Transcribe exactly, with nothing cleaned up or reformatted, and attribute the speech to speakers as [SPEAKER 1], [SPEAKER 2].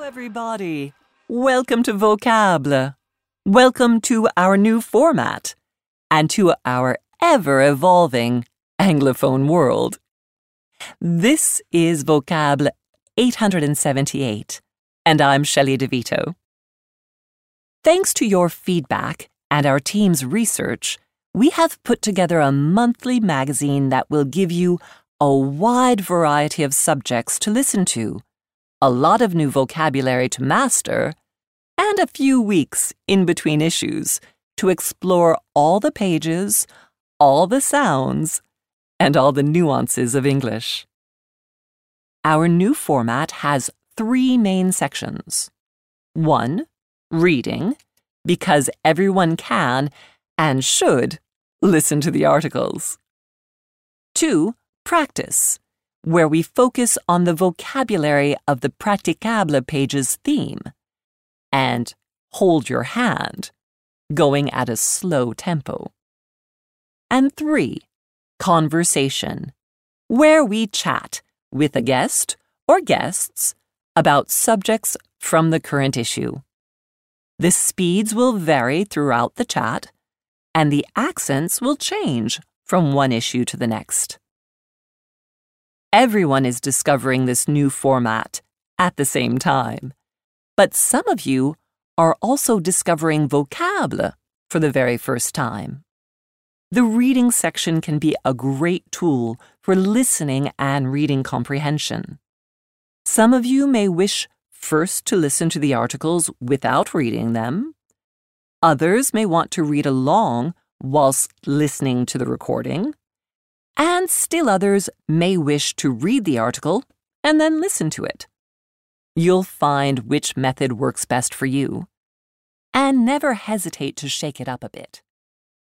[SPEAKER 1] everybody. Welcome to Vocable. Welcome to our new format and to our ever-evolving Anglophone world. This is Vocable eight hundred seventy-eight, and I'm Shelley DeVito. Thanks to your feedback and our team's research, we have put together a monthly magazine that will give you a wide variety of subjects to listen to, a lot of new vocabulary to master, and a few weeks in between issues to explore all the pages, all the sounds, and all the nuances of English. Our new format has three main sections. One, reading, because everyone can and should listen to the articles. Two, practice, where we focus on the vocabulary of the Praticable page's theme. And hold your hand, going at a slow tempo. And three, conversation, where we chat with a guest or guests about subjects from the current issue. The speeds will vary throughout the chat, and the accents will change from one issue to the next. Everyone is discovering this new format at the same time, but some of you are also discovering Vocable for the very first time. The reading section can be a great tool for listening and reading comprehension. Some of you may wish first to listen to the articles without reading them. Others may want to read along whilst listening to the recording. And still others may wish to read the article and then listen to it. You'll find which method works best for you. And never hesitate to shake it up a bit.